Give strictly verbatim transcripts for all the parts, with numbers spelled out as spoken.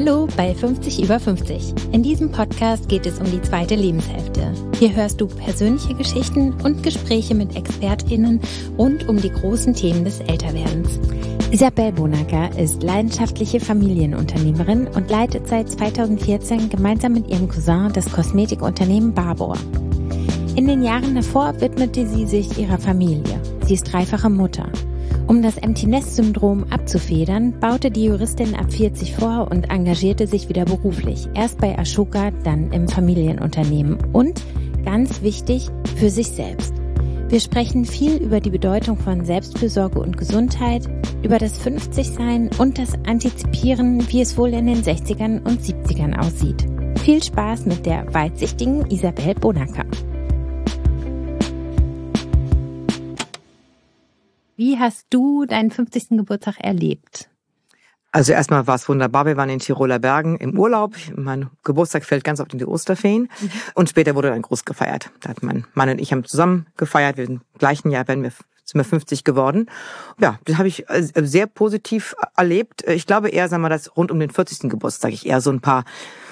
Hallo bei fünfzig über fünfzig. In diesem Podcast geht es um die zweite Lebenshälfte. Hier hörst du persönliche Geschichten und Gespräche mit ExpertInnen rund um die großen Themen des Älterwerdens. Isabel Bonacker ist leidenschaftliche Familienunternehmerin und leitet seit zweitausendvierzehn gemeinsam mit ihrem Cousin das Kosmetikunternehmen Barbour. In den Jahren davor widmete sie sich ihrer Familie. Sie ist dreifache Mutter. Um das Empty-Nest-Syndrom abzufedern, baute die Juristin ab vierzig vor und engagierte sich wieder beruflich. Erst bei Ashoka, dann im Familienunternehmen und, ganz wichtig, für sich selbst. Wir sprechen viel über die Bedeutung von Selbstfürsorge und Gesundheit, über das fünfzig-Sein und das Antizipieren, wie es wohl in den sechzigern und siebzigern aussieht. Viel Spaß mit der weitsichtigen Isabel Bonacker. Wie hast du deinen fünfzigsten Geburtstag erlebt? Also erstmal war es wunderbar. Wir waren in Tiroler Bergen im Urlaub. Mein Geburtstag fällt ganz oft in die Osterferien. Mhm. Und später wurde dann groß gefeiert. Da hat mein Mann und ich haben zusammen gefeiert. Wir sind im gleichen Jahr werden wir, sind wir fünfzig geworden. Ja, das habe ich sehr positiv erlebt. Ich glaube eher, sagen wir, dass rund um den vierzigsten Geburtstag ich eher so ein paar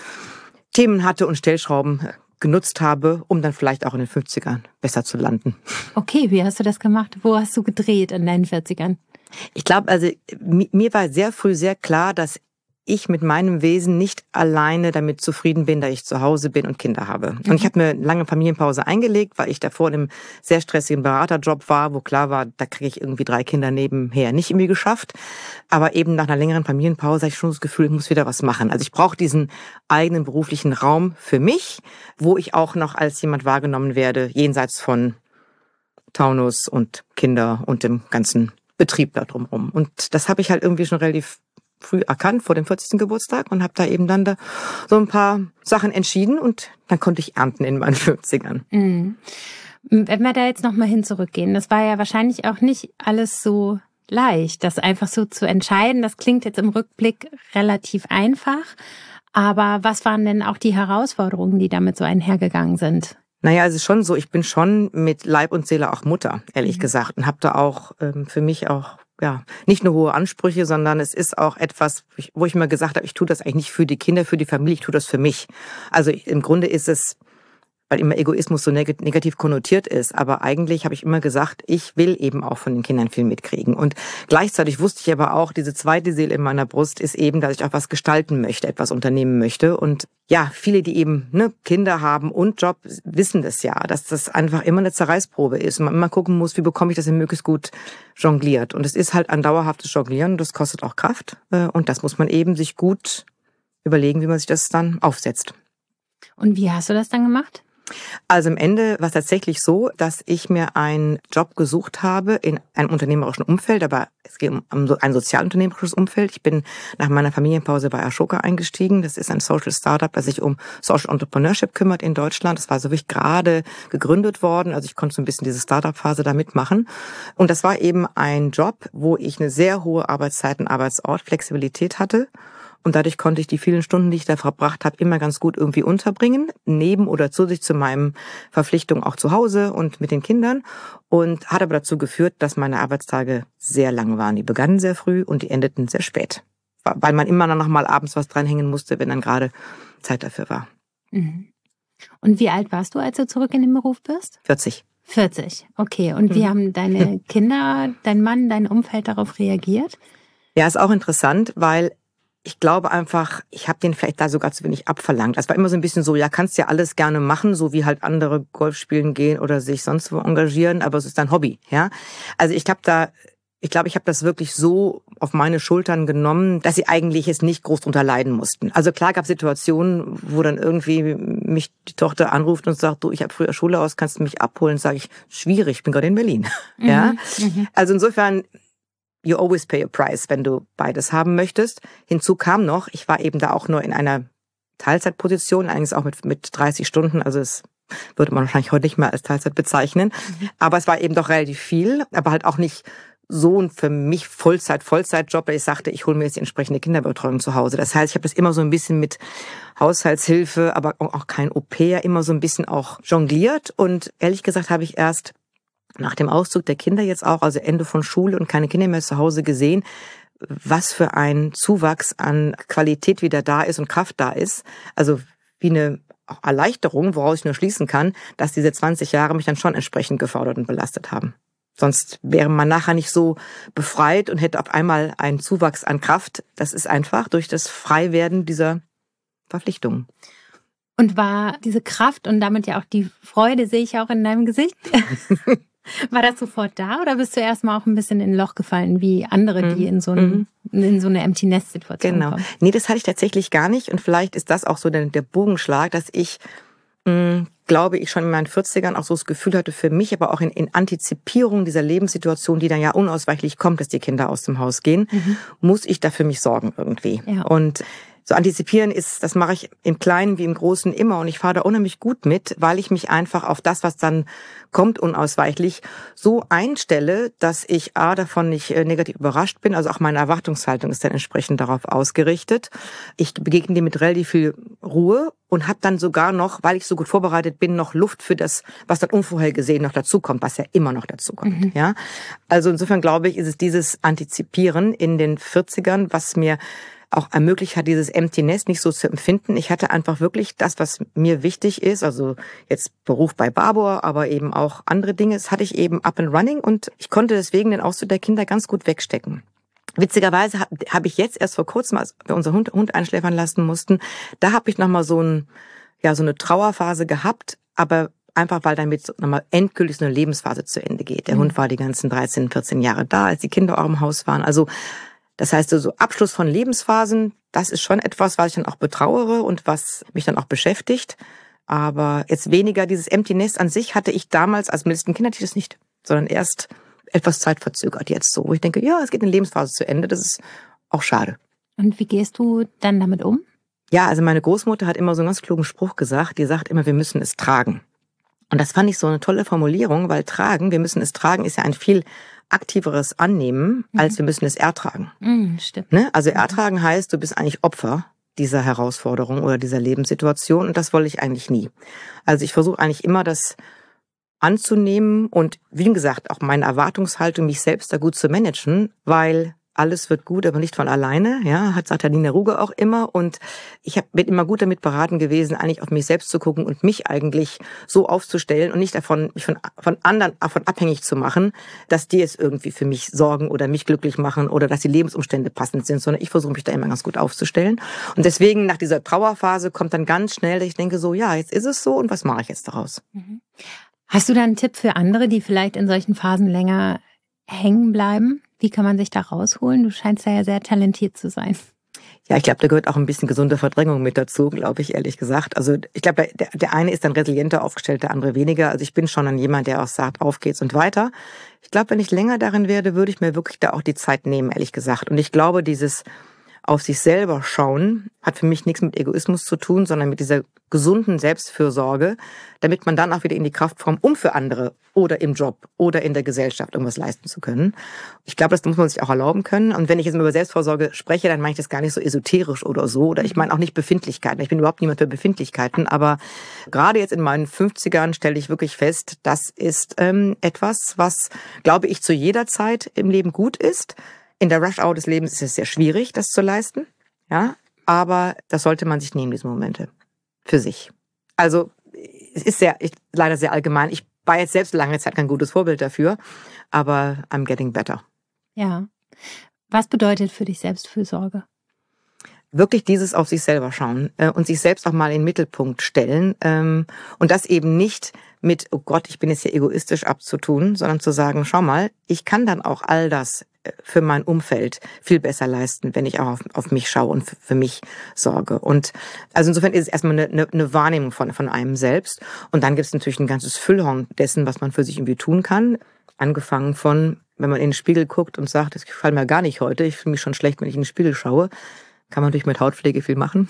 Themen hatte und Stellschrauben genutzt habe, um dann vielleicht auch in den fünfzigern besser zu landen. Okay, wie hast du das gemacht? Wo hast du gedreht in deinen vierzigern? Ich glaube, also mir war sehr früh sehr klar, dass ich mit meinem Wesen nicht alleine damit zufrieden bin, da ich zu Hause bin und Kinder habe. Und mhm. ich habe mir eine lange Familienpause eingelegt, weil ich davor in einem sehr stressigen Beraterjob war, wo klar war, da kriege ich irgendwie drei Kinder nebenher nicht irgendwie geschafft. Aber eben nach einer längeren Familienpause habe ich schon das Gefühl, ich muss wieder was machen. Also ich brauche diesen eigenen beruflichen Raum für mich, wo ich auch noch als jemand wahrgenommen werde, jenseits von Taunus und Kinder und dem ganzen Betrieb da drumherum. Und das habe ich halt irgendwie schon relativ früh erkannt vor dem vierzigsten Geburtstag und habe da eben dann da so ein paar Sachen entschieden und dann konnte ich ernten in meinen fünfzigern. Mhm. Wenn wir da jetzt nochmal hin zurückgehen, das war ja wahrscheinlich auch nicht alles so leicht, das einfach so zu entscheiden. Das klingt jetzt im Rückblick relativ einfach, aber was waren denn auch die Herausforderungen, die damit so einhergegangen sind? Naja, es ist schon so, ich bin schon mit Leib und Seele auch Mutter, ehrlich mhm. gesagt, und habe da auch ähm, für mich auch ja nicht nur hohe Ansprüche, sondern es ist auch etwas, wo ich mir gesagt habe, ich tue das eigentlich nicht für die Kinder, für die Familie, ich tue das für mich. Also ich, im Grunde ist es, weil immer Egoismus so neg- negativ konnotiert ist, aber eigentlich habe ich immer gesagt, ich will eben auch von den Kindern viel mitkriegen. Und gleichzeitig wusste ich aber auch, diese zweite Seele in meiner Brust ist eben, dass ich auch was gestalten möchte, etwas unternehmen möchte. Und ja, viele, die eben ne, Kinder haben und Job, wissen das ja, dass das einfach immer eine Zerreißprobe ist und man immer gucken muss, wie bekomme ich das denn möglichst gut jongliert. Und es ist halt ein dauerhaftes Jonglieren, das kostet auch Kraft und das muss man eben sich gut überlegen, wie man sich das dann aufsetzt. Und wie hast du das dann gemacht? Also am Ende war es tatsächlich so, dass ich mir einen Job gesucht habe in einem unternehmerischen Umfeld, aber es geht um ein sozialunternehmerisches Umfeld. Ich bin nach meiner Familienpause bei Ashoka eingestiegen. Das ist ein Social Startup, das sich um Social Entrepreneurship kümmert in Deutschland. Das war so wirklich gerade gegründet worden. Also ich konnte so ein bisschen diese Startup-Phase da mitmachen. Und das war eben ein Job, wo ich eine sehr hohe Arbeitszeiten, Arbeitsort, Flexibilität hatte. Und dadurch konnte ich die vielen Stunden, die ich da verbracht habe, immer ganz gut irgendwie unterbringen, neben oder zu sich zu meinen Verpflichtungen auch zu Hause und mit den Kindern. Und hat aber dazu geführt, dass meine Arbeitstage sehr lang waren. Die begannen sehr früh und die endeten sehr spät, weil man immer noch mal abends was dranhängen musste, wenn dann gerade Zeit dafür war. Mhm. Und wie alt warst du, als du zurück in den Beruf bist? vierzig. vierzig, okay. Und wie mhm. haben deine Kinder, dein Mann, dein Umfeld darauf reagiert? Ja, ist auch interessant, weil ich glaube einfach, ich habe denen vielleicht da sogar zu wenig abverlangt. Das war immer so ein bisschen so, ja, kannst ja alles gerne machen, so wie halt andere Golf spielen gehen oder sich sonst wo engagieren, aber es ist dein Hobby, ja. Also ich habe da, ich glaube, ich habe das wirklich so auf meine Schultern genommen, dass sie eigentlich jetzt nicht groß drunter leiden mussten. Also klar gab es Situationen, wo dann irgendwie mich die Tochter anruft und sagt, du, ich habe früher Schule aus, kannst du mich abholen? Sage ich, schwierig, ich bin gerade in Berlin, mhm. ja. Mhm. Also insofern, you always pay a price, wenn du beides haben möchtest. Hinzu kam noch, ich war eben da auch nur in einer Teilzeitposition, eigentlich auch mit, mit dreißig Stunden, also es würde man wahrscheinlich heute nicht mehr als Teilzeit bezeichnen. Mhm. Aber es war eben doch relativ viel, aber halt auch nicht so ein für mich Vollzeit-Vollzeitjob, weil ich sagte, ich hole mir jetzt die entsprechende Kinderbetreuung zu Hause. Das heißt, ich habe das immer so ein bisschen mit Haushaltshilfe, aber auch kein Au-pair, immer so ein bisschen auch jongliert. Und ehrlich gesagt habe ich erst nach dem Auszug der Kinder jetzt auch, also Ende von Schule und keine Kinder mehr zu Hause gesehen, was für ein Zuwachs an Qualität wieder da ist und Kraft da ist. Also wie eine Erleichterung, woraus ich nur schließen kann, dass diese zwanzig Jahre mich dann schon entsprechend gefordert und belastet haben. Sonst wäre man nachher nicht so befreit und hätte auf einmal einen Zuwachs an Kraft. Das ist einfach durch das Freiwerden dieser Verpflichtungen. Und war diese Kraft und damit ja auch die Freude, sehe ich auch in deinem Gesicht, war das sofort da oder bist du erstmal auch ein bisschen in ein Loch gefallen, wie andere, die in so, ein, in so eine Empty-Nest-Situation genau. kommen? Nee, das hatte ich tatsächlich gar nicht. Und vielleicht ist das auch so der, der Bogenschlag, dass ich, mh, glaube ich, schon in meinen vierzigern auch so das Gefühl hatte für mich, aber auch in, in Antizipierung dieser Lebenssituation, die dann ja unausweichlich kommt, dass die Kinder aus dem Haus gehen, mhm. muss ich da für mich sorgen irgendwie. Ja. Und so antizipieren ist, das mache ich im Kleinen wie im Großen immer und ich fahre da unheimlich gut mit, weil ich mich einfach auf das, was dann kommt, unausweichlich so einstelle, dass ich A, davon nicht negativ überrascht bin, also auch meine Erwartungshaltung ist dann entsprechend darauf ausgerichtet. Ich begegne dem mit relativ viel Ruhe und habe dann sogar noch, weil ich so gut vorbereitet bin, noch Luft für das, was dann unvorhergesehen noch dazukommt, was ja immer noch dazukommt. Mhm. Ja? Also insofern glaube ich, ist es dieses Antizipieren in den vierzigern, was mir auch ermöglicht hat, dieses Empty Nest nicht so zu empfinden. Ich hatte einfach wirklich das, was mir wichtig ist, also jetzt Beruf bei Barbour, aber eben auch andere Dinge, das hatte ich eben up and running und ich konnte deswegen den Auszug der Kinder ganz gut wegstecken. Witzigerweise habe hab ich jetzt erst vor kurzem, als wir unseren Hund, Hund einschläfern lassen mussten, da habe ich nochmal so, ein, ja, so eine Trauerphase gehabt, aber einfach, weil damit nochmal endgültig so eine Lebensphase zu Ende geht. Der mhm. Hund war die ganzen dreizehn, vierzehn Jahre da, als die Kinder auch im Haus waren. Also das heißt, so Abschluss von Lebensphasen, das ist schon etwas, was ich dann auch betrauere und was mich dann auch beschäftigt. Aber jetzt weniger dieses Empty Nest an sich hatte ich damals als mittelsten Kind natürlich das nicht, sondern erst etwas zeitverzögert jetzt so. Wo ich denke, ja, es geht eine Lebensphase zu Ende, das ist auch schade. Und wie gehst du dann damit um? Ja, also meine Großmutter hat immer so einen ganz klugen Spruch gesagt, die sagt immer, wir müssen es tragen. Und das fand ich so eine tolle Formulierung, weil tragen, wir müssen es tragen, ist ja ein viel aktiveres Annehmen, als wir müssen es ertragen. Mhm, stimmt. Ne? Also ertragen heißt, du bist eigentlich Opfer dieser Herausforderung oder dieser Lebenssituation und das wollte ich eigentlich nie. Also ich versuche eigentlich immer, das anzunehmen und wie gesagt, auch meine Erwartungshaltung, mich selbst da gut zu managen, weil alles wird gut, aber nicht von alleine, ja, hat sagt Nina Ruge auch immer und ich hab, bin immer gut damit beraten gewesen, eigentlich auf mich selbst zu gucken und mich eigentlich so aufzustellen und nicht davon, mich von, von anderen davon abhängig zu machen, dass die es irgendwie für mich sorgen oder mich glücklich machen oder dass die Lebensumstände passend sind, sondern ich versuche mich da immer ganz gut aufzustellen und deswegen nach dieser Trauerphase kommt dann ganz schnell, dass ich denke so, ja, jetzt ist es so und was mache ich jetzt daraus? Mhm. Hast du da einen Tipp für andere, die vielleicht in solchen Phasen länger hängen bleiben? Wie kann man sich da rausholen? Du scheinst da ja sehr talentiert zu sein. Ja, ich glaube, da gehört auch ein bisschen gesunde Verdrängung mit dazu, glaube ich, ehrlich gesagt. Also ich glaube, der, der eine ist dann resilienter aufgestellt, der andere weniger. Also ich bin schon dann jemand, der auch sagt, auf geht's und weiter. Ich glaube, wenn ich länger darin werde, würde ich mir wirklich da auch die Zeit nehmen, ehrlich gesagt. Und ich glaube, dieses auf sich selber schauen hat für mich nichts mit Egoismus zu tun, sondern mit dieser gesunden Selbstfürsorge, damit man dann auch wieder in die Kraft kommt, um für andere oder im Job oder in der Gesellschaft irgendwas leisten zu können. Ich glaube, das muss man sich auch erlauben können. Und wenn ich jetzt über Selbstfürsorge spreche, dann meine ich das gar nicht so esoterisch oder so. Oder ich meine auch nicht Befindlichkeiten. Ich bin überhaupt niemand für Befindlichkeiten. Aber gerade jetzt in meinen fünfzigern stelle ich wirklich fest, das ist ähm, etwas, was, glaube ich, zu jeder Zeit im Leben gut ist. In der Rush-Hour des Lebens ist es sehr schwierig, das zu leisten. Ja, aber das sollte man sich nehmen, diese Momente. Für sich. Also, es ist sehr, ich, leider sehr allgemein. Ich war jetzt selbst lange Zeit kein gutes Vorbild dafür, aber I'm getting better. Ja. Was bedeutet für dich Selbstfürsorge? Wirklich dieses auf sich selber schauen äh, und sich selbst auch mal in den Mittelpunkt stellen ähm, und das eben nicht mit, oh Gott, ich bin jetzt hier egoistisch abzutun, sondern zu sagen, schau mal, ich kann dann auch all das für mein Umfeld viel besser leisten, wenn ich auch auf, auf mich schaue und für, für mich sorge. Und also insofern ist es erstmal eine, eine, eine Wahrnehmung von, von einem selbst. Und dann gibt es natürlich ein ganzes Füllhorn dessen, was man für sich irgendwie tun kann. Angefangen von, wenn man in den Spiegel guckt und sagt, das gefällt mir gar nicht heute, ich fühle mich schon schlecht, wenn ich in den Spiegel schaue. Kann man natürlich mit Hautpflege viel machen.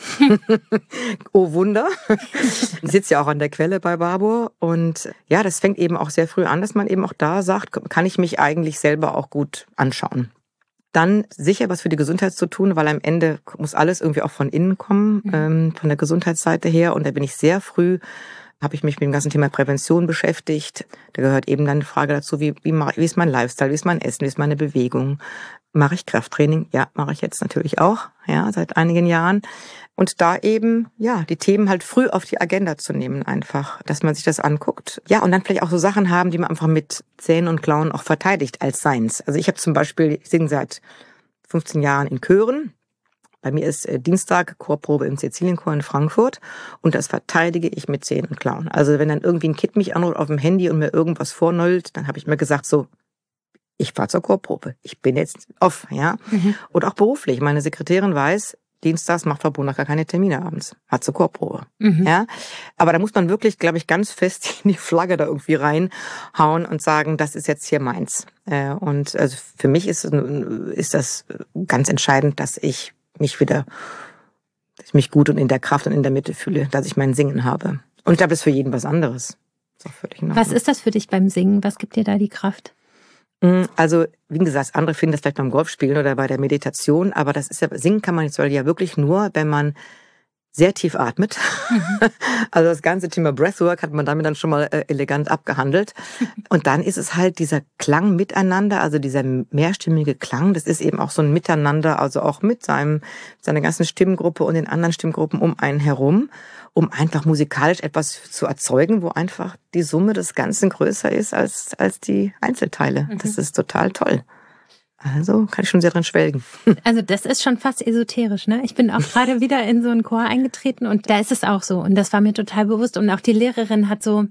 Oh Wunder. Ich sitze ja auch an der Quelle bei Barbour. Und ja, das fängt eben auch sehr früh an, dass man eben auch da sagt, kann ich mich eigentlich selber auch gut anschauen. Dann sicher was für die Gesundheit zu tun, weil am Ende muss alles irgendwie auch von innen kommen, mhm. ähm, von der Gesundheitsseite her. Und da bin ich sehr früh habe ich mich mit dem ganzen Thema Prävention beschäftigt. Da gehört eben dann die Frage dazu, wie, wie, mache, wie ist mein Lifestyle, wie ist mein Essen, wie ist meine Bewegung. Mache ich Krafttraining? Ja, mache ich jetzt natürlich auch, ja, seit einigen Jahren. Und da eben, ja, die Themen halt früh auf die Agenda zu nehmen einfach, dass man sich das anguckt. Ja, und dann vielleicht auch so Sachen haben, die man einfach mit Zähnen und Klauen auch verteidigt als seins. Also ich habe zum Beispiel, ich singe seit fünfzehn Jahren in Chören. Bei mir ist äh, Dienstag Chorprobe im Sizilienchor in Frankfurt und das verteidige ich mit Zähnen und Klauen. Also wenn dann irgendwie ein Kind mich anruft auf dem Handy und mir irgendwas vornollt, dann habe ich mir gesagt so, ich fahre zur Chorprobe. Ich bin jetzt off, ja. Mhm. Oder auch beruflich. Meine Sekretärin weiß, dienstags macht Frau Bonach gar keine Termine abends. Hat zur Chorprobe. Mhm. Ja. Aber da muss man wirklich, glaube ich, ganz fest in die Flagge da irgendwie reinhauen und sagen, das ist jetzt hier meins. Und also für mich ist, ist das ganz entscheidend, dass ich mich wieder, dass ich mich gut und in der Kraft und in der Mitte fühle, dass ich mein Singen habe. Und ich glaube, das ist für jeden was anderes. Das ist auch völlig in Ordnung. Was ist das für dich beim Singen? Was gibt dir da die Kraft? Also, wie gesagt, andere finden das vielleicht beim Golfspielen oder bei der Meditation, aber das ist ja, singen kann man jetzt ja wirklich nur, wenn man sehr tief atmet. Mhm. Also das ganze Thema Breathwork hat man damit dann schon mal äh, elegant abgehandelt. Und dann ist es halt dieser Klang miteinander, also dieser mehrstimmige Klang, das ist eben auch so ein Miteinander, also auch mit seinem, seiner ganzen Stimmgruppe und den anderen Stimmgruppen um einen herum, um einfach musikalisch etwas zu erzeugen, wo einfach die Summe des Ganzen größer ist als, als die Einzelteile. Mhm. Das ist total toll. Also kann ich schon sehr drin schwelgen. Also das ist schon fast esoterisch, ne? Ich bin auch gerade wieder in so einen Chor eingetreten und da ist es auch so. Und das war mir total bewusst. Und auch die Lehrerin hat so,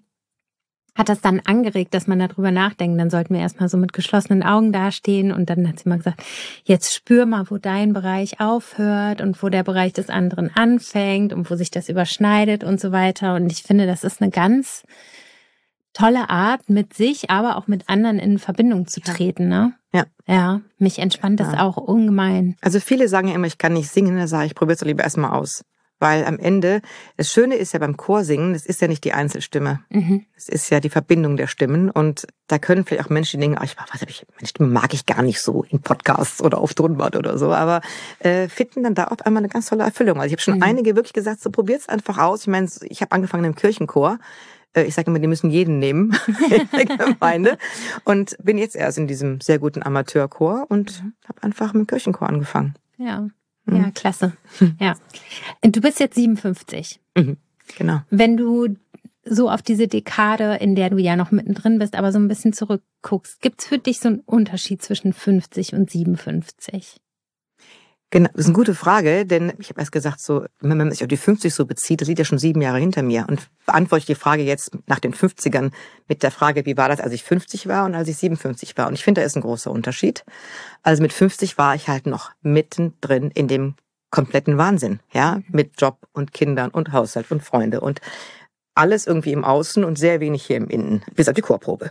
hat das dann angeregt, dass man darüber nachdenkt. Dann sollten wir erstmal so mit geschlossenen Augen dastehen. Und dann hat sie mal gesagt, jetzt spür mal, wo dein Bereich aufhört und wo der Bereich des anderen anfängt und wo sich das überschneidet und so weiter. Und ich finde, das ist eine ganz tolle Art, mit sich, aber auch mit anderen in Verbindung zu treten, ne? Ja. Ja, mich entspannt das ja auch ungemein. Also viele sagen ja immer, ich kann nicht singen, da sage ich, probier's doch lieber erstmal aus. Weil am Ende, das Schöne ist ja beim Chorsingen, das ist ja nicht die Einzelstimme. Mhm. Es ist ja die Verbindung der Stimmen. Und da können vielleicht auch Menschen denken, ach, ich, was hab ich, meine Stimme mag ich gar nicht so in Podcasts oder auf Tonband oder so. Aber äh, finden dann da auf einmal eine ganz tolle Erfüllung. Also ich habe schon mhm. einige wirklich gesagt, so probiert's einfach aus. Ich meine, ich habe angefangen im Kirchenchor. Ich sage immer, die müssen jeden nehmen in der Gemeinde. Und bin jetzt erst in diesem sehr guten Amateurchor und mhm. habe einfach mit dem Kirchenchor angefangen. Ja, mhm. ja, klasse. Ja. Du bist jetzt siebenundfünfzig. Mhm. Genau. Wenn du so auf diese Dekade, in der du ja noch mittendrin bist, aber so ein bisschen zurückguckst, gibt's für dich so einen Unterschied zwischen fünfzig und siebenundfünfzig? Genau, das ist eine gute Frage, denn ich habe erst gesagt, so, wenn man sich auf die fünfzig so bezieht, das liegt ja schon sieben Jahre hinter mir. Und beantworte ich die Frage jetzt nach den fünfzigern mit der Frage, wie war das, als ich fünfzig war und als ich siebenundfünfzig war? Und ich finde, da ist ein großer Unterschied. Also mit fünfzig war ich halt noch mittendrin in dem kompletten Wahnsinn, ja, mit Job und Kindern und Haushalt und Freunde und alles irgendwie im Außen und sehr wenig hier im Innen, bis auf die Chorprobe.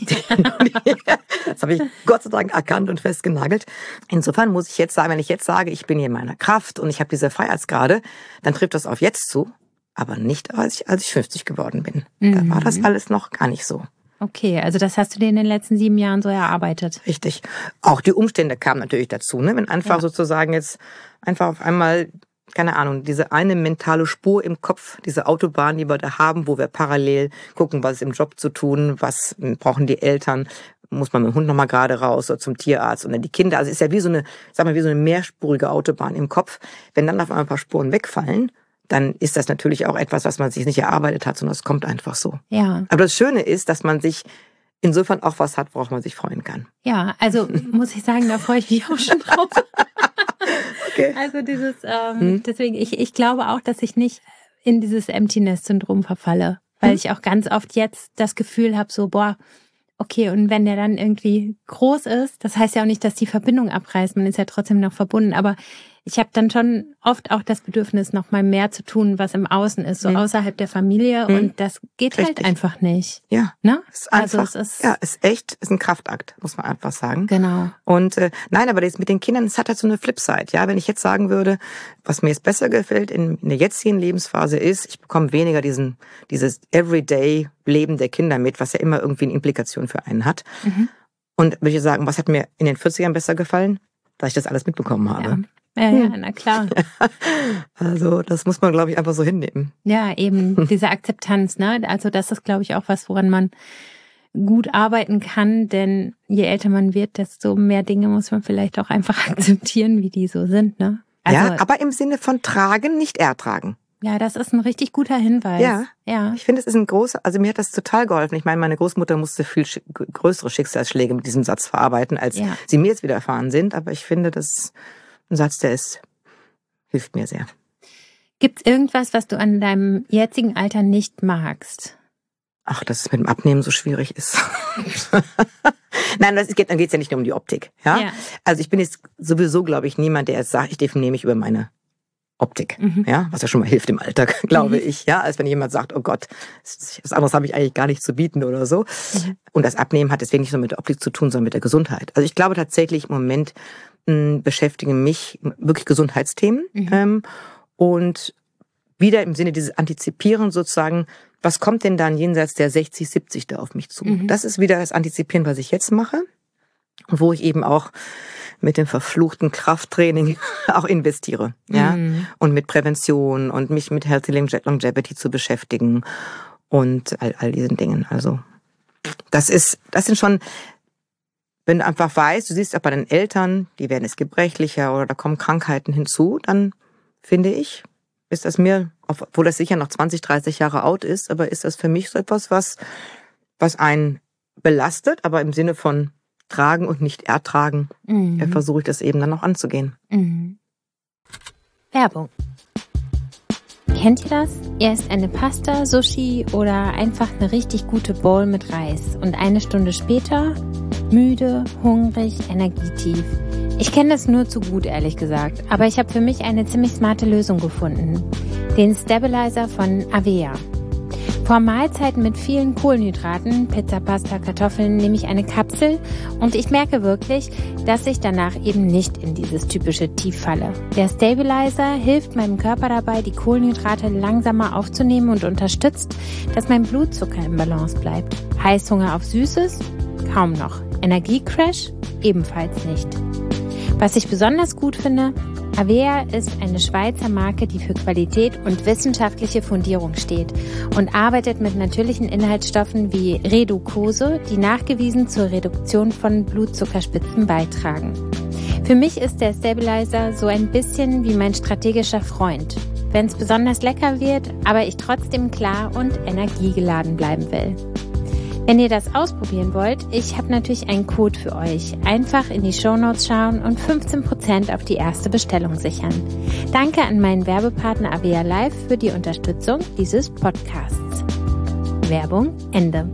Das habe ich Gott sei Dank erkannt und festgenagelt. Insofern muss ich jetzt sagen, wenn ich jetzt sage, ich bin hier in meiner Kraft und ich habe diese Freiheitsgrade, dann trifft das auf jetzt zu, aber nicht als ich, als ich fünfzig geworden bin. Mhm. Da war das alles noch gar nicht so. Okay, also das hast du dir in den letzten sieben Jahren so erarbeitet. Richtig. Auch die Umstände kamen natürlich dazu, ne? Wenn einfach ja. sozusagen jetzt einfach auf einmal, keine Ahnung, diese eine mentale Spur im Kopf, diese Autobahn, die wir da haben, wo wir parallel gucken, was ist im Job zu tun, was brauchen die Eltern, muss man mit dem Hund nochmal gerade raus oder zum Tierarzt und dann die Kinder. Also es ist ja wie so eine, sag mal, wie so eine mehrspurige Autobahn im Kopf. Wenn dann auf einmal ein paar Spuren wegfallen, dann ist das natürlich auch etwas, was man sich nicht erarbeitet hat, sondern es kommt einfach so. Ja. Aber das Schöne ist, dass man sich insofern auch was hat, worauf man sich freuen kann. Ja, also muss ich sagen, da freue ich mich auch schon drauf. Okay. Also dieses, ähm, hm. deswegen, ich, ich glaube auch, dass ich nicht in dieses Empty-Nest-Syndrom verfalle, weil hm. ich auch ganz oft jetzt das Gefühl habe, so, boah, okay, und wenn der dann irgendwie groß ist, das heißt ja auch nicht, dass die Verbindung abreißt, man ist ja trotzdem noch verbunden, aber ich habe dann schon oft auch das Bedürfnis, noch mal mehr zu tun, was im Außen ist, so mhm. außerhalb der Familie. Mhm. Und das geht Richtig. halt einfach nicht. Ja, ne? Ist einfach, also es ist ja, ist echt, ist ein Kraftakt, muss man einfach sagen. Genau. Und äh, nein, aber das mit den Kindern, es hat halt so eine Flipside. Ja, wenn ich jetzt sagen würde, was mir jetzt besser gefällt in, in der jetzigen Lebensphase ist, ich bekomme weniger diesen dieses Everyday Leben der Kinder mit, was ja immer irgendwie eine Implikation für einen hat. Mhm. Und würde ich sagen, was hat mir in den vierzigern besser gefallen? Dass ich das alles mitbekommen habe. Ja. Ja, ja, na klar. Also das muss man, glaube ich, einfach so hinnehmen. Ja, eben diese Akzeptanz, ne? Also das ist, glaube ich, auch was, woran man gut arbeiten kann, denn je älter man wird, desto mehr Dinge muss man vielleicht auch einfach akzeptieren, wie die so sind, ne? Also, ja, aber im Sinne von tragen, nicht ertragen. Ja, das ist ein richtig guter Hinweis. Ja, ja. Ich finde, es ist ein großer, also mir hat das total geholfen. Ich meine, meine Großmutter musste viel größere Schicksalsschläge mit diesem Satz verarbeiten, als ja. sie mir jetzt widerfahren sind. Aber ich finde, das ist ein Satz, der ist, hilft mir sehr. Gibt es irgendwas, was du an deinem jetzigen Alter nicht magst? Ach, dass es mit dem Abnehmen so schwierig ist. Nein, das geht, dann geht's ja nicht nur um die Optik. Ja? ja. Also ich bin jetzt sowieso, glaube ich, niemand, der jetzt sagt, ich definiere mich über meine Optik, mhm. ja, was ja schon mal hilft im Alltag, glaube mhm. ich, ja, als wenn jemand sagt, oh Gott, was anderes habe ich eigentlich gar nicht zu bieten oder so. Mhm. Und das Abnehmen hat deswegen nicht nur mit der Optik zu tun, sondern mit der Gesundheit. Also ich glaube tatsächlich im Moment mh, beschäftigen mich wirklich Gesundheitsthemen mhm. ähm, und wieder im Sinne dieses Antizipieren sozusagen, was kommt denn dann jenseits der sechzig, siebzig da auf mich zu? Mhm. Das ist wieder das Antizipieren, was ich jetzt mache und wo ich eben auch mit dem verfluchten Krafttraining auch investiere, ja, mhm. und mit Prävention und mich mit Healthy Longevity zu beschäftigen und all, all diesen Dingen. Also das ist, das sind schon, wenn du einfach weißt, du siehst auch bei den Eltern, die werden jetzt gebrechlicher oder da kommen Krankheiten hinzu, dann finde ich, ist das mir, obwohl das sicher noch zwanzig, dreißig Jahre alt ist, aber ist das für mich so etwas, was, was einen belastet, aber im Sinne von tragen und nicht ertragen, mhm. ja, versuche ich das eben dann noch anzugehen. Mhm. Werbung. Kennt ihr das? Ihr esst eine Pasta, Sushi oder einfach eine richtig gute Bowl mit Reis und eine Stunde später müde, hungrig, energietief. Ich kenne das nur zu gut, ehrlich gesagt, aber ich habe für mich eine ziemlich smarte Lösung gefunden. Den Stabilizer von Avea. Vor Mahlzeiten mit vielen Kohlenhydraten, Pizza, Pasta, Kartoffeln, nehme ich eine Kapsel und ich merke wirklich, dass ich danach eben nicht in dieses typische Tief falle. Der Stabilizer hilft meinem Körper dabei, die Kohlenhydrate langsamer aufzunehmen und unterstützt, dass mein Blutzucker im Balance bleibt. Heißhunger auf Süßes? Kaum noch. Energiecrash? Ebenfalls nicht. Was ich besonders gut finde, Avea ist eine Schweizer Marke, die für Qualität und wissenschaftliche Fundierung steht und arbeitet mit natürlichen Inhaltsstoffen wie Reducose, die nachgewiesen zur Reduktion von Blutzuckerspitzen beitragen. Für mich ist der Stabilizer so ein bisschen wie mein strategischer Freund, wenn es besonders lecker wird, aber ich trotzdem klar und energiegeladen bleiben will. Wenn ihr das ausprobieren wollt, ich habe natürlich einen Code für euch. Einfach in die Shownotes schauen und fünfzehn Prozent auf die erste Bestellung sichern. Danke an meinen Werbepartner Avea Live für die Unterstützung dieses Podcasts. Werbung Ende.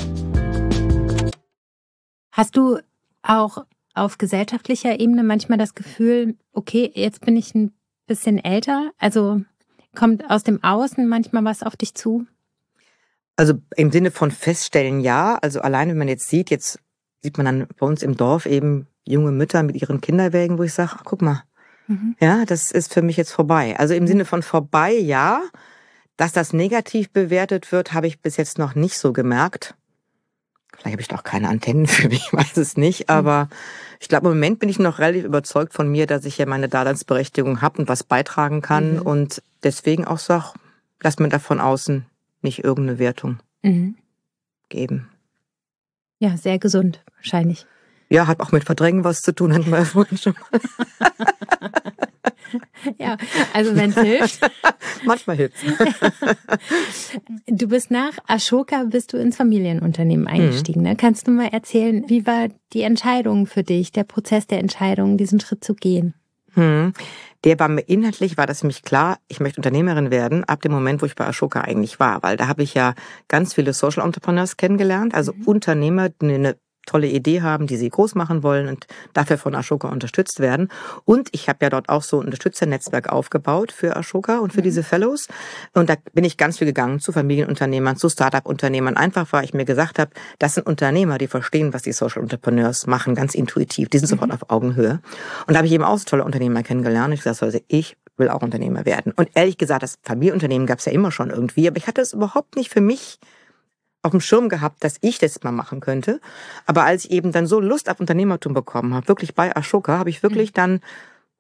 Hast du auch auf gesellschaftlicher Ebene manchmal das Gefühl, okay, jetzt bin ich ein bisschen älter? Also kommt aus dem Außen manchmal was auf dich zu? Also im Sinne von feststellen, ja. Also allein, wenn man jetzt sieht, jetzt sieht man dann bei uns im Dorf eben junge Mütter mit ihren Kinderwägen, wo ich sage, ach, guck mal, mhm. ja, das ist für mich jetzt vorbei. Also im mhm. Sinne von vorbei, ja. Dass das negativ bewertet wird, habe ich bis jetzt noch nicht so gemerkt. Vielleicht habe ich doch keine Antennen für mich, ich weiß es nicht. Aber mhm. ich glaube, im Moment bin ich noch relativ überzeugt von mir, dass ich ja meine Daseinsberechtigung habe und was beitragen kann. Mhm. Und deswegen auch sage, lass mir da von außen nicht irgendeine Wertung mhm. geben. Ja, sehr gesund, wahrscheinlich. Ja, hat auch mit Verdrängen was zu tun, hatten wir ja vorhin schon mal. Ja, also wenn es hilft. Manchmal hilft Du bist nach Ashoka, bist du ins Familienunternehmen eingestiegen. Mhm. Ne? Kannst du mal erzählen, wie war die Entscheidung für dich, der Prozess der Entscheidung, diesen Schritt zu gehen? Mhm. Der war mir inhaltlich, war das für mich klar, ich möchte Unternehmerin werden, ab dem Moment, wo ich bei Ashoka eigentlich war. Weil da habe ich ja ganz viele Social Entrepreneurs kennengelernt, also mhm. Unternehmer, die eine tolle Idee haben, die sie groß machen wollen und dafür von Ashoka unterstützt werden. Und ich habe ja dort auch so ein Unterstützernetzwerk aufgebaut für Ashoka und für mhm. diese Fellows. Und da bin ich ganz viel gegangen zu Familienunternehmern, zu Start-up-Unternehmern, einfach weil ich mir gesagt habe, das sind Unternehmer, die verstehen, was die Social Entrepreneurs machen, ganz intuitiv. Die sind mhm. sofort auf Augenhöhe. Und da habe ich eben auch so tolle Unternehmer kennengelernt. Und ich gesagt, also ich will auch Unternehmer werden. Und ehrlich gesagt, das Familienunternehmen gab es ja immer schon irgendwie, aber ich hatte es überhaupt nicht für mich auf dem Schirm gehabt, dass ich das mal machen könnte. Aber als ich eben dann so Lust auf Unternehmertum bekommen habe, wirklich bei Ashoka, habe ich wirklich dann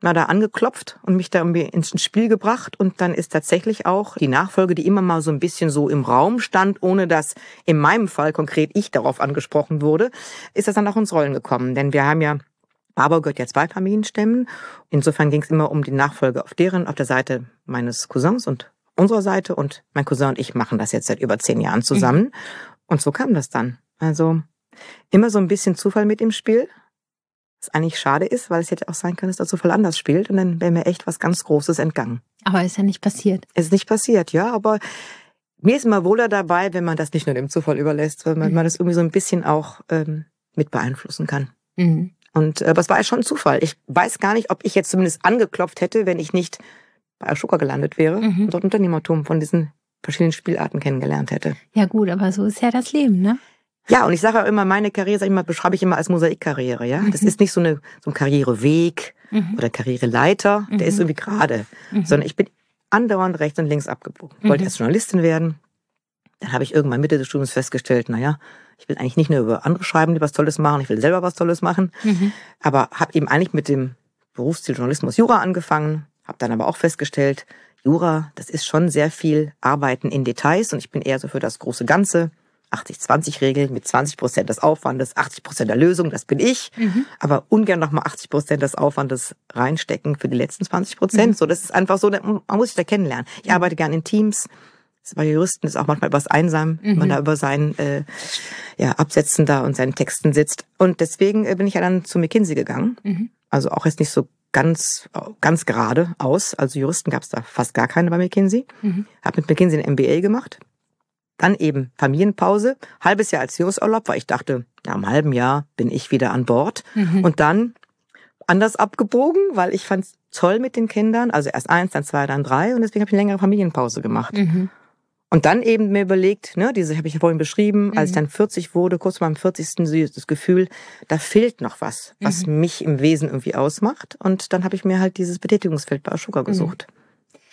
na, da angeklopft und mich da irgendwie ins Spiel gebracht. Und dann ist tatsächlich auch die Nachfolge, die immer mal so ein bisschen so im Raum stand, ohne dass in meinem Fall konkret ich darauf angesprochen wurde, ist das dann auch ins Rollen gekommen. Denn wir haben ja, Barbour gehört ja zwei Familienstämmen. Insofern ging es immer um die Nachfolge auf deren, auf der Seite meines Cousins und unserer Seite. Und mein Cousin und ich machen das jetzt seit über zehn Jahren zusammen. Mhm. Und so kam das dann. Also immer so ein bisschen Zufall mit im Spiel. Was eigentlich schade ist, weil es hätte auch sein können, dass das so voll anders spielt und dann wäre mir echt was ganz Großes entgangen. Aber ist ja nicht passiert. Es ist nicht passiert, ja, aber mir ist immer wohler dabei, wenn man das nicht nur dem Zufall überlässt, weil man, mhm. man das irgendwie so ein bisschen auch ähm, mit beeinflussen kann. Mhm. Und äh, aber es war ja schon ein Zufall. Ich weiß gar nicht, ob ich jetzt zumindest angeklopft hätte, wenn ich nicht bei Ashoka gelandet wäre mhm. und dort Unternehmertum von diesen verschiedenen Spielarten kennengelernt hätte. Ja gut, aber so ist ja das Leben, ne? Ja, und ich sage auch immer, meine Karriere, sag ich mal, beschreibe ich immer als Mosaikkarriere, ja. Mhm. Das ist nicht so eine so ein Karriereweg mhm. oder Karriereleiter, der mhm. ist irgendwie gerade, mhm. sondern ich bin andauernd rechts und links abgebogen. Ich wollte mhm. erst Journalistin werden, dann habe ich irgendwann Mitte des Studiums festgestellt, naja, ich will eigentlich nicht nur über andere schreiben, die was Tolles machen, ich will selber was Tolles machen, mhm. aber habe eben eigentlich mit dem Berufsziel Journalismus Jura angefangen, habe dann aber auch festgestellt, Jura, das ist schon sehr viel Arbeiten in Details und ich bin eher so für das große Ganze. achtzig zwanzig Regel mit zwanzig Prozent des Aufwandes, achtzig Prozent der Lösung, das bin ich. Mhm. Aber ungern nochmal achtzig Prozent des Aufwandes reinstecken für die letzten zwanzig Prozent. Mhm. So, das ist einfach so, man muss sich da kennenlernen. Ich mhm. arbeite gerne in Teams. Das bei Juristen ist auch manchmal etwas einsam, mhm. wenn man da über seinen äh, ja, Absätzen da und seinen Texten sitzt. Und deswegen bin ich ja dann zu McKinsey gegangen. Mhm. Also auch jetzt nicht so ganz ganz gerade aus. Also Juristen gab es da fast gar keine bei McKinsey. Mhm. Habe mit McKinsey ein M B A gemacht. Dann eben Familienpause, halbes Jahr als Jahresurlaub, weil ich dachte, ja, im halben Jahr bin ich wieder an Bord. Mhm. Und dann anders abgebogen, weil ich fand es toll mit den Kindern. Also erst eins, dann zwei, dann drei. Und deswegen habe ich eine längere Familienpause gemacht. Mhm. Und dann eben mir überlegt, ne, diese habe ich ja vorhin beschrieben, mhm. als ich dann vierzig wurde, kurz vor meinem vierzigsten das Gefühl, da fehlt noch was, was mhm. mich im Wesen irgendwie ausmacht. Und dann habe ich mir halt dieses Betätigungsfeld bei Ashoka gesucht. Mhm.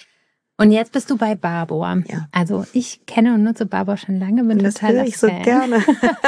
Und jetzt bist du bei Barbour. Ja. Also ich kenne und nutze Barbour schon lange, bin das total Fan. Ich so gerne.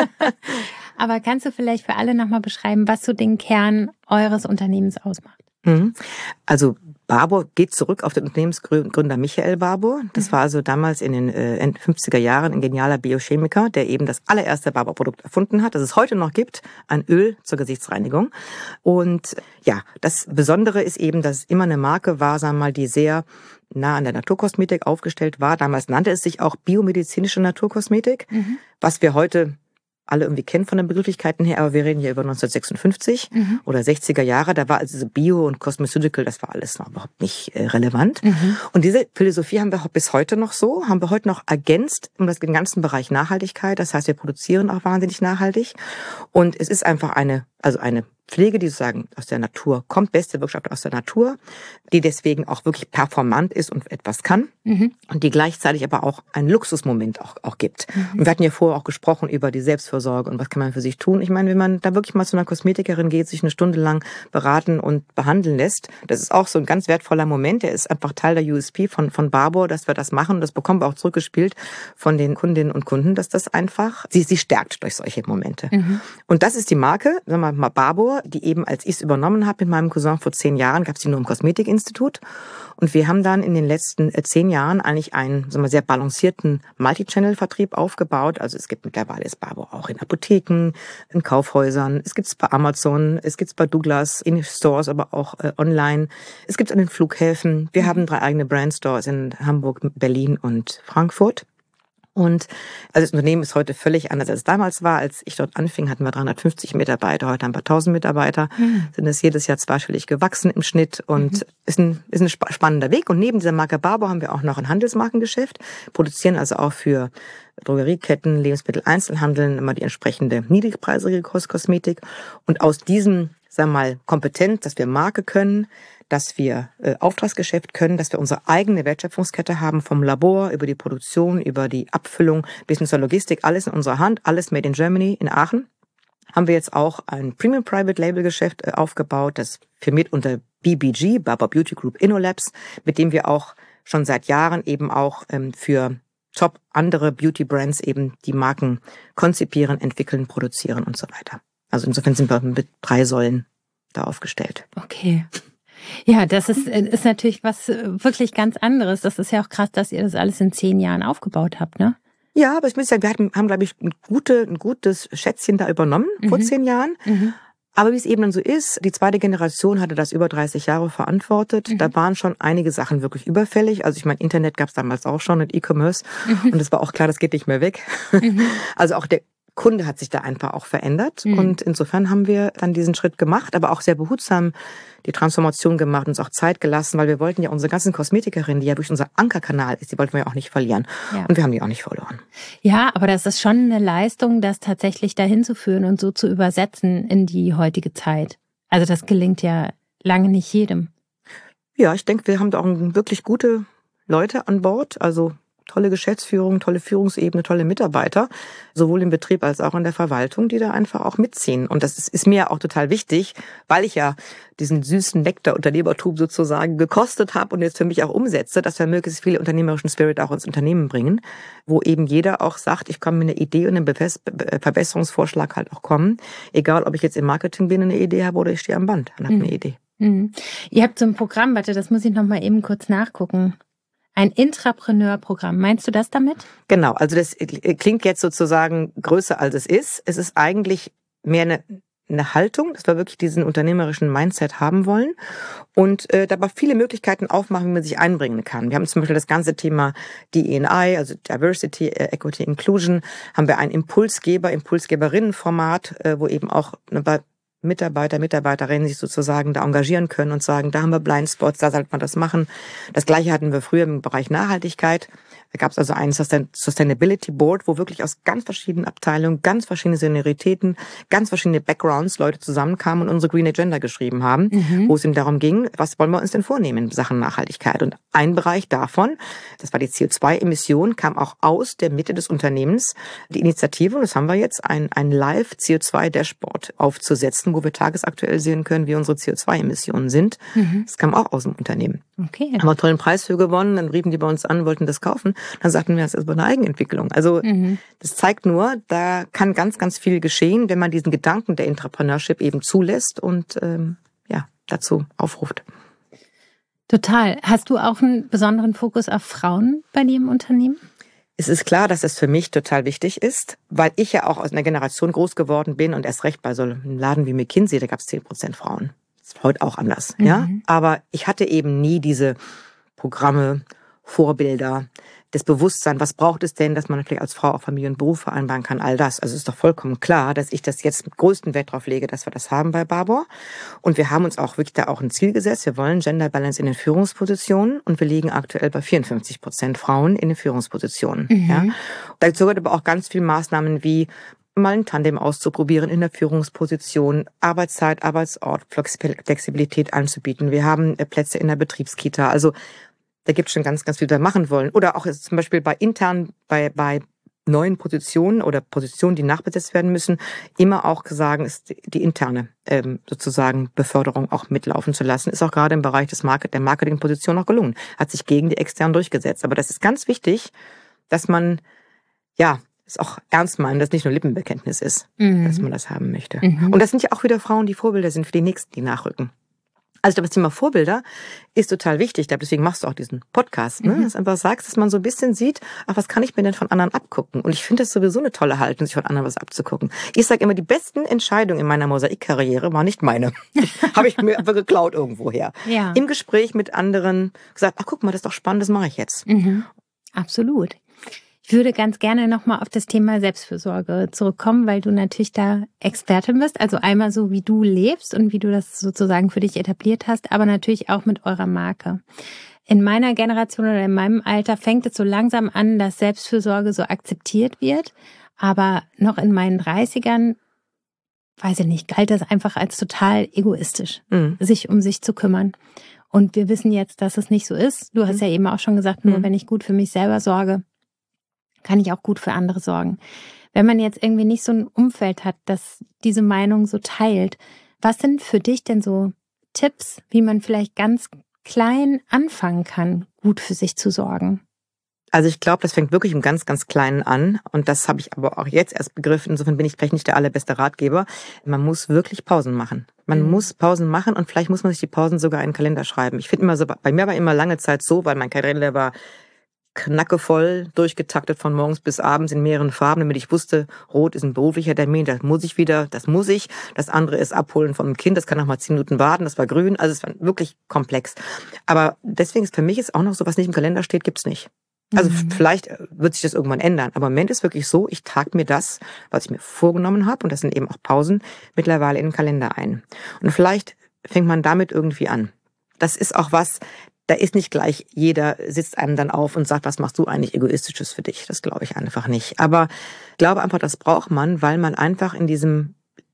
Aber kannst du vielleicht für alle nochmal beschreiben, was so den Kern eures Unternehmens ausmacht? Mhm. Also Barbour geht zurück auf den Unternehmensgründer Michael Barbour. Das mhm. war also damals in den äh, fünfziger Jahren ein genialer Biochemiker, der eben das allererste Barbour-Produkt erfunden hat, das es heute noch gibt, ein Öl zur Gesichtsreinigung. Und ja, das Besondere ist eben, dass es immer eine Marke war, sagen wir mal, die sehr nah an der Naturkosmetik aufgestellt war. Damals nannte es sich auch biomedizinische Naturkosmetik, mhm. was wir heute alle irgendwie kennen von den Begrifflichkeiten her, aber wir reden ja über neunzehnhundertsechsundfünfzig mhm. oder sechziger Jahre, da war also diese Bio und Cosmeceutical, das war alles noch überhaupt nicht äh, relevant. Mhm. Und diese Philosophie haben wir bis heute noch so, haben wir heute noch ergänzt um das, den ganzen Bereich Nachhaltigkeit. Das heißt, wir produzieren auch wahnsinnig nachhaltig. Und es ist einfach eine, also eine Pflege, die sozusagen aus der Natur kommt, beste Wirtschaft aus der Natur, die deswegen auch wirklich performant ist und etwas kann mhm. und die gleichzeitig aber auch einen Luxusmoment auch, auch gibt. Mhm. Und wir hatten ja vorher auch gesprochen über die Selbstfürsorge und was kann man für sich tun. Ich meine, wenn man da wirklich mal zu einer Kosmetikerin geht, sich eine Stunde lang beraten und behandeln lässt, das ist auch so ein ganz wertvoller Moment. Der ist einfach Teil der U S P von, von Barbour, dass wir das machen. Und das bekommen wir auch zurückgespielt von den Kundinnen und Kunden, dass das einfach sie, sie stärkt durch solche Momente. Mhm. Und das ist die Marke, sagen wir mal Barbour, die eben, als ich es übernommen habe mit meinem Cousin vor zehn Jahren, gab es die nur im Kosmetikinstitut. Und wir haben dann in den letzten zehn Jahren eigentlich einen sagen wir, sehr balancierten Multi-Channel-Vertrieb aufgebaut. Also es gibt mittlerweile ist Barbour auch in Apotheken, in Kaufhäusern, es gibt es bei Amazon, es gibt es bei Douglas, in Stores, aber auch äh, online. Es gibt es an den Flughäfen. Wir mhm. haben drei eigene Brandstores in Hamburg, Berlin und Frankfurt. Und also das Unternehmen ist heute völlig anders, als es damals war. Als ich dort anfing, hatten wir dreihundertfünfzig Mitarbeiter. Heute haben wir tausend Mitarbeiter. Mhm. Sind es jedes Jahr zweistellig gewachsen im Schnitt. Und mhm. ist ein, ist ein spannender Weg. Und neben dieser Marke Barbour haben wir auch noch ein Handelsmarkengeschäft. Produzieren also auch für Drogerieketten, Lebensmitteleinzelhandel immer die entsprechende niedrigpreisige Kosmetik. Und aus diesem, sagen wir mal, Kompetenz, dass wir Marke können, dass wir äh, Auftragsgeschäft können, dass wir unsere eigene Wertschöpfungskette haben, vom Labor über die Produktion, über die Abfüllung bis hin zur Logistik, alles in unserer Hand, alles made in Germany, in Aachen. Haben wir jetzt auch ein Premium Private Label Geschäft äh, aufgebaut, das firmiert unter B B G, Barbour Beauty Group InnoLabs, mit dem wir auch schon seit Jahren eben auch ähm, für top andere Beauty Brands eben die Marken konzipieren, entwickeln, produzieren und so weiter. Also insofern sind wir mit drei Säulen da aufgestellt. Okay. Ja, das ist, ist natürlich was wirklich ganz anderes. Das ist ja auch krass, dass ihr das alles in zehn Jahren aufgebaut habt, ne? Ja, aber ich muss sagen, wir hatten, haben, glaube ich, ein, gute, ein gutes Schätzchen da übernommen mhm. vor zehn Jahren. Mhm. Aber wie es eben dann so ist, die zweite Generation hatte das über dreißig Jahre verantwortet. Mhm. Da waren schon einige Sachen wirklich überfällig. Also ich meine, Internet gab es damals auch schon und E-Commerce. Mhm. Und es war auch klar, das geht nicht mehr weg. Mhm. Also auch der Kunde hat sich da einfach auch verändert. Mhm. Und insofern haben wir dann diesen Schritt gemacht, aber auch sehr behutsam die Transformation gemacht, uns auch Zeit gelassen, weil wir wollten ja unsere ganzen Kosmetikerinnen, die ja durch unser Ankerkanal ist, die wollten wir ja auch nicht verlieren. Ja. Und wir haben die auch nicht verloren. Ja, aber das ist schon eine Leistung, das tatsächlich dahin zu führen und so zu übersetzen in die heutige Zeit. Also das gelingt ja lange nicht jedem. Ja, ich denke, wir haben da auch wirklich gute Leute an Bord, also tolle Geschäftsführung, tolle Führungsebene, tolle Mitarbeiter, sowohl im Betrieb als auch in der Verwaltung, die da einfach auch mitziehen. Und das ist, ist mir auch total wichtig, weil ich ja diesen süßen Nektar Unternehmertum sozusagen gekostet habe und jetzt für mich auch umsetze, dass wir möglichst viele unternehmerischen Spirit auch ins Unternehmen bringen, wo eben jeder auch sagt, ich kann mit einer Idee und einem Verbesserungsvorschlag halt auch kommen. Egal, ob ich jetzt im Marketing bin und eine Idee habe oder ich stehe am Band und habe mhm. eine Idee. Mhm. Ihr habt so ein Programm, warte, das muss ich noch mal eben kurz nachgucken. Ein Intrapreneur-Programm. Meinst du das damit? Genau, also das klingt jetzt sozusagen größer, als es ist. Es ist eigentlich mehr eine, eine Haltung, dass wir wirklich diesen unternehmerischen Mindset haben wollen und äh, dabei viele Möglichkeiten aufmachen, wie man sich einbringen kann. Wir haben zum Beispiel das ganze Thema D E I, also Diversity, Equity, Inclusion, haben wir ein Impulsgeber, Impulsgeberinnenformat, äh, wo eben auch eine Mitarbeiter, Mitarbeiterinnen sich sozusagen da engagieren können und sagen, da haben wir Blindspots, da sollte man das machen. Das Gleiche hatten wir früher im Bereich Nachhaltigkeit. Da gab es also einen Sustainability Board, wo wirklich aus ganz verschiedenen Abteilungen, ganz verschiedene Senioritäten, ganz verschiedene Backgrounds Leute zusammenkamen und unsere Green Agenda geschrieben haben, mhm. wo es ihm darum ging, was wollen wir uns denn vornehmen in Sachen Nachhaltigkeit. Und ein Bereich davon, das war die C O zwei Emission, kam auch aus der Mitte des Unternehmens. Die Initiative, und das haben wir jetzt, ein, ein Live-C O zwei Dashboard aufzusetzen, wo wir tagesaktuell sehen können, wie unsere C O zwei Emissionen sind. Mhm. Das kam auch aus dem Unternehmen. Okay. Haben wir einen tollen Preis für gewonnen, dann riefen die bei uns an, wollten das kaufen. Dann sagten wir, das ist aber eine Eigenentwicklung. Also mhm. das zeigt nur, da kann ganz, ganz viel geschehen, wenn man diesen Gedanken der Entrepreneurship eben zulässt und ähm, ja dazu aufruft. Total. Hast du auch einen besonderen Fokus auf Frauen bei dir im Unternehmen? Es ist klar, dass es für mich total wichtig ist, weil ich ja auch aus einer Generation groß geworden bin und erst recht bei so einem Laden wie McKinsey, da gab es zehn Prozent Frauen. Das ist heute auch anders. Mhm. Ja, aber ich hatte eben nie diese Programme, Vorbilder, das Bewusstsein, was braucht es denn, dass man natürlich als Frau auch Familie und Beruf vereinbaren kann, all das. Also es ist doch vollkommen klar, dass ich das jetzt mit größten Wert drauf lege, dass wir das haben bei Barbour. Und wir haben uns auch wirklich da auch ein Ziel gesetzt. Wir wollen Gender Balance in den Führungspositionen und wir liegen aktuell bei vierundfünfzig Prozent Frauen in den Führungspositionen. Mhm. Ja. Dazu gehört aber auch ganz viele Maßnahmen wie mal ein Tandem auszuprobieren in der Führungsposition, Arbeitszeit, Arbeitsort, Flexibilität anzubieten. Wir haben Plätze in der Betriebskita. Also da gibt es schon ganz, ganz viel, was wir machen wollen. Oder auch jetzt zum Beispiel bei intern, bei, bei neuen Positionen oder Positionen, die nachbesetzt werden müssen, immer auch sagen, ist die interne ähm, sozusagen Beförderung auch mitlaufen zu lassen. Ist auch gerade im Bereich des Market, der Marketingposition auch gelungen. Hat sich gegen die externen durchgesetzt. Aber das ist ganz wichtig, dass man, ja, es auch ernst meint, dass nicht nur Lippenbekenntnis ist, mhm. dass man das haben möchte. Mhm. Und das sind ja auch wieder Frauen, die Vorbilder sind für die Nächsten, die nachrücken. Also ich glaube, das Thema Vorbilder ist total wichtig. Deswegen machst du auch diesen Podcast, ne? Mhm. Dass du einfach sagst, dass man so ein bisschen sieht, ach, was kann ich mir denn von anderen abgucken? Und ich finde das sowieso eine tolle Haltung, sich von anderen was abzugucken. Ich sage immer, die besten Entscheidungen in meiner Mosaikkarriere waren nicht meine. Habe ich mir einfach geklaut irgendwoher. Ja. Im Gespräch mit anderen gesagt, ach, guck mal, das ist doch spannend, das mache ich jetzt. Mhm. Absolut. Ich würde ganz gerne nochmal auf das Thema Selbstfürsorge zurückkommen, weil du natürlich da Expertin bist. Also einmal so, wie du lebst und wie du das sozusagen für dich etabliert hast, aber natürlich auch mit eurer Marke. In meiner Generation oder in meinem Alter fängt es so langsam an, dass Selbstfürsorge so akzeptiert wird. Aber noch in meinen dreißigern, weiß ich nicht, galt das einfach als total egoistisch, mhm. sich um sich zu kümmern. Und wir wissen jetzt, dass es nicht so ist. Du hast mhm. ja eben auch schon gesagt, nur mhm. wenn ich gut für mich selber sorge, kann ich auch gut für andere sorgen. Wenn man jetzt irgendwie nicht so ein Umfeld hat, das diese Meinung so teilt, was sind für dich denn so Tipps, wie man vielleicht ganz klein anfangen kann, gut für sich zu sorgen? Also ich glaube, das fängt wirklich im ganz, ganz Kleinen an. Und das habe ich aber auch jetzt erst begriffen. Insofern bin ich vielleicht nicht der allerbeste Ratgeber. Man muss wirklich Pausen machen. Man mhm. muss Pausen machen und vielleicht muss man sich die Pausen sogar in den Kalender schreiben. Ich finde immer so, bei mir war immer lange Zeit so, weil mein Kalender war knackevoll, durchgetaktet von morgens bis abends in mehreren Farben, damit ich wusste, rot ist ein beruflicher Termin, das muss ich wieder, das muss ich. Das andere ist abholen von einem Kind, das kann noch mal zehn Minuten warten, das war grün. Also es war wirklich komplex. Aber deswegen ist für mich ist auch noch so, was nicht im Kalender steht, gibt's nicht. Also mhm. vielleicht wird sich das irgendwann ändern. Aber im Moment ist wirklich so, ich trage mir das, was ich mir vorgenommen habe, und das sind eben auch Pausen, mittlerweile in den Kalender ein. Und vielleicht fängt man damit irgendwie an. Das ist auch was, da ist nicht gleich jeder sitzt einem dann auf und sagt, was machst du eigentlich Egoistisches für dich? Das glaube ich einfach nicht. Aber ich glaube einfach, das braucht man, weil man einfach in diesem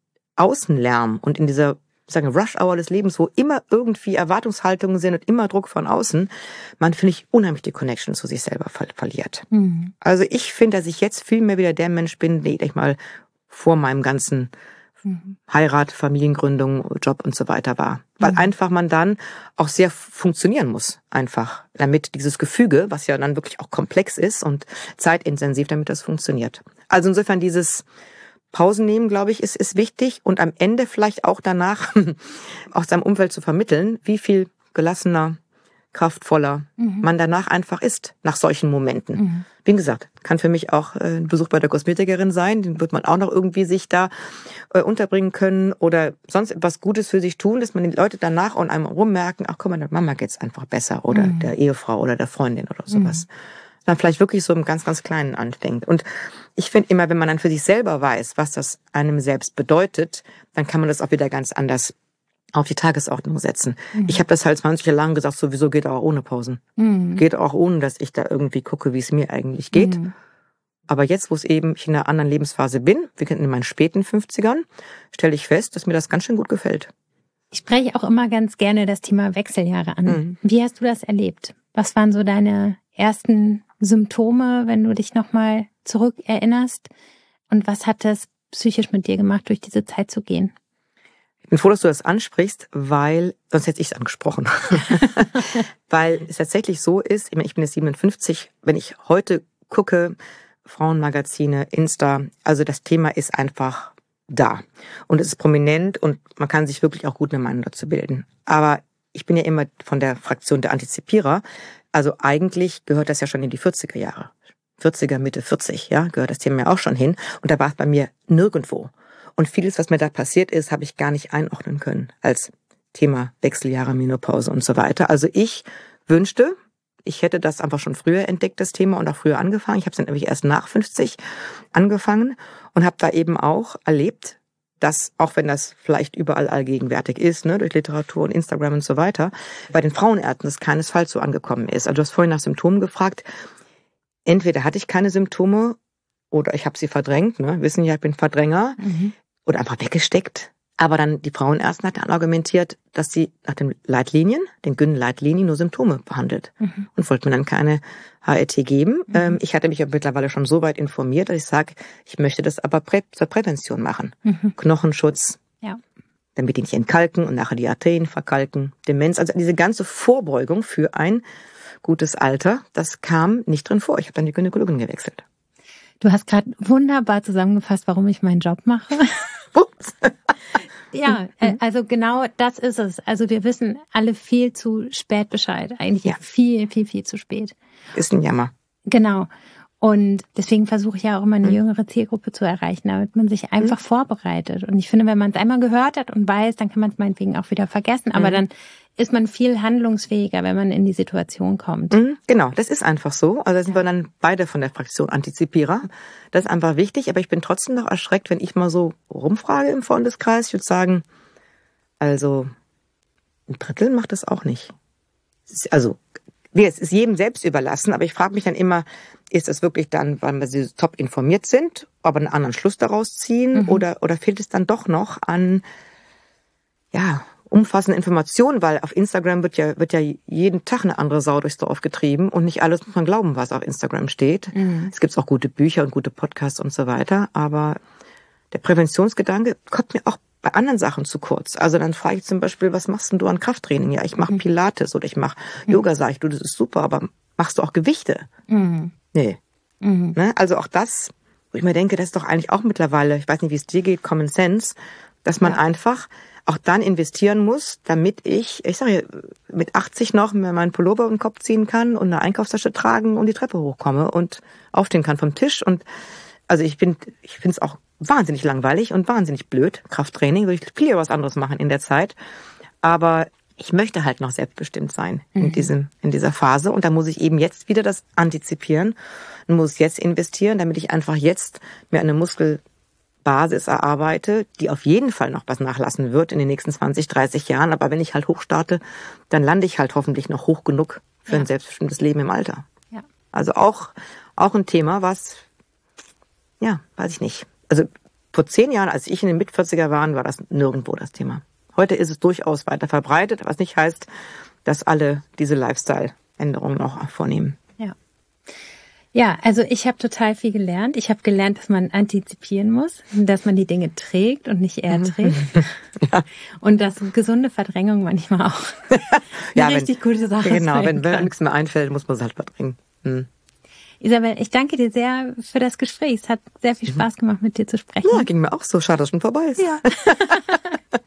Außenlärm und in dieser sagen Rush-Hour des Lebens, wo immer irgendwie Erwartungshaltungen sind und immer Druck von außen, man, finde ich, unheimlich die Connection zu sich selber ver- verliert. Mhm. Also ich finde, dass ich jetzt viel mehr wieder der Mensch bin, der ich mal vor meinem ganzen mhm. Heirat, Familiengründung, Job und so weiter war. Weil mhm. einfach man dann auch sehr funktionieren muss, einfach, damit dieses Gefüge, was ja dann wirklich auch komplex ist und zeitintensiv, damit das funktioniert. Also insofern dieses Pausen nehmen, glaube ich, ist, ist wichtig und am Ende vielleicht auch danach aus seinem Umfeld zu vermitteln, wie viel gelassener, kraftvoller mhm. man danach einfach ist, nach solchen Momenten. Mhm. Wie gesagt, kann für mich auch ein Besuch bei der Kosmetikerin sein, den wird man auch noch irgendwie sich da äh, unterbringen können oder sonst etwas Gutes für sich tun, dass man die Leute danach und einem rummerken, ach guck mal, der Mama geht's einfach besser oder mhm. der Ehefrau oder der Freundin oder sowas. Mhm. Dann vielleicht wirklich so im ganz, ganz Kleinen anfängt. Und ich finde immer, wenn man dann für sich selber weiß, was das einem selbst bedeutet, dann kann man das auch wieder ganz anders auf die Tagesordnung setzen. Mhm. Ich habe das halt zwanzig Jahre lang gesagt, sowieso geht auch ohne Pausen. Mhm. Geht auch ohne, dass ich da irgendwie gucke, wie es mir eigentlich geht. Mhm. Aber jetzt, wo es eben ich in einer anderen Lebensphase bin, wir sind in meinen späten fünfzigern, stelle ich fest, dass mir das ganz schön gut gefällt. Ich spreche auch immer ganz gerne das Thema Wechseljahre an. Mhm. Wie hast du das erlebt? Was waren so deine ersten Symptome, wenn du dich nochmal zurückerinnerst? Und was hat das psychisch mit dir gemacht, durch diese Zeit zu gehen? Ich bin froh, dass du das ansprichst, weil, sonst hätte ich es angesprochen. Weil es tatsächlich so ist, ich bin jetzt siebenundfünfzig, wenn ich heute gucke, Frauenmagazine, Insta, also das Thema ist einfach da. Und es ist prominent und man kann sich wirklich auch gut eine Meinung dazu bilden. Aber ich bin ja immer von der Fraktion der Antizipierer. Also eigentlich gehört das ja schon in die vierziger Jahre. vierziger, Mitte vierzig, ja, gehört das Thema ja auch schon hin. Und da war es bei mir nirgendwo. Und vieles, was mir da passiert ist, habe ich gar nicht einordnen können als Thema Wechseljahre, Menopause und so weiter. Also ich wünschte, ich hätte das einfach schon früher entdeckt, das Thema, und auch früher angefangen. Ich habe es dann nämlich erst nach fünfzig angefangen und habe da eben auch erlebt, dass, auch wenn das vielleicht überall allgegenwärtig ist, ne, durch Literatur und Instagram und so weiter, bei den Frauenärzten das keinesfalls so angekommen ist. Also du hast vorhin nach Symptomen gefragt. Entweder hatte ich keine Symptome oder ich habe sie verdrängt, ne, wissen ja, ich bin Verdränger, mhm. oder einfach weggesteckt. Aber dann die Frauenärztin hat dann argumentiert, dass sie nach den Leitlinien, den Gyn-Leitlinien, nur Symptome behandelt. Mhm. Und wollte mir dann keine H R T geben. Mhm. Ich hatte mich ja mittlerweile schon so weit informiert, dass ich sage, ich möchte das aber prä- zur Prävention machen. Mhm. Knochenschutz, ja. damit die nicht entkalken und nachher die Arterien verkalken. Demenz, also diese ganze Vorbeugung für ein gutes Alter, das kam nicht drin vor. Ich habe dann die Gynäkologin gewechselt. Du hast gerade wunderbar zusammengefasst, warum ich meinen Job mache. Ups. Ja, also genau das ist es. Also wir wissen alle viel zu spät Bescheid. Eigentlich ja. viel, viel, viel zu spät. Ist ein Jammer. Genau. Und deswegen versuche ich ja auch immer eine jüngere Zielgruppe zu erreichen, damit man sich einfach mhm. vorbereitet. Und ich finde, wenn man es einmal gehört hat und weiß, dann kann man es meinetwegen auch wieder vergessen. Aber mhm. dann ist man viel handlungsfähiger, wenn man in die Situation kommt. Mhm, genau, das ist einfach so. Also da sind ja. wir dann beide von der Fraktion Antizipierer. Das ist einfach wichtig. Aber ich bin trotzdem noch erschreckt, wenn ich mal so rumfrage im Freundeskreis. Ich würde sagen, also ein Drittel macht das auch nicht. Also es ist jedem selbst überlassen, aber ich frage mich dann immer, ist das wirklich dann, weil wir so top informiert sind, aber einen anderen Schluss daraus ziehen, mhm. oder oder fehlt es dann doch noch an ja umfassende Informationen, weil auf Instagram wird ja wird ja jeden Tag eine andere Sau durchs Dorf getrieben und nicht alles muss man glauben, was auf Instagram steht. Mhm. Es gibt auch gute Bücher und gute Podcasts und so weiter, aber der Präventionsgedanke kommt mir auch bei anderen Sachen zu kurz. Also dann frage ich zum Beispiel, was machst denn du an Krafttraining? Ja, ich mache mhm. Pilates oder ich mache mhm. Yoga, sage ich, du, das ist super, aber machst du auch Gewichte? Mhm. Nee. Mhm. Ne? Also auch das, wo ich mir denke, das ist doch eigentlich auch mittlerweile, ich weiß nicht, wie es dir geht, Common Sense, dass man ja. einfach auch dann investieren muss, damit ich, ich sage ja, mit achtzig noch mir meinen Pullover um den Kopf ziehen kann und eine Einkaufstasche tragen und die Treppe hochkomme und aufstehen kann vom Tisch. Und also ich bin, ich finde es auch wahnsinnig langweilig und wahnsinnig blöd, Krafttraining, würde ich viel was anderes machen in der Zeit. Aber ich möchte halt noch selbstbestimmt sein in Mhm. diesem, in dieser Phase. Und da muss ich eben jetzt wieder das antizipieren und muss jetzt investieren, damit ich einfach jetzt mir eine Muskelbasis erarbeite, die auf jeden Fall noch was nachlassen wird in den nächsten zwanzig, dreißig Jahren. Aber wenn ich halt hochstarte, dann lande ich halt hoffentlich noch hoch genug für ja. ein selbstbestimmtes Leben im Alter. Ja. Also auch, auch ein Thema, was, ja, weiß ich nicht. Also vor zehn Jahren, als ich in den Mitvierziger war, war das nirgendwo das Thema. Heute ist es durchaus weiter verbreitet, was nicht heißt, dass alle diese Lifestyle-Änderungen auch vornehmen. Ja, ja, also ich habe total viel gelernt. Ich habe gelernt, dass man antizipieren muss, dass man die Dinge trägt und nicht er trägt. ja. Und dass gesunde Verdrängung manchmal auch eine ja, richtig wenn, gute Sache Genau, sein wenn, wenn kann. nichts mehr einfällt, muss man es halt verdrängen. Hm. Isabel, ich danke dir sehr für das Gespräch. Es hat sehr viel Spaß gemacht, mit dir zu sprechen. Ja, ging mir auch so. Schade, dass es schon vorbei ist. Ja.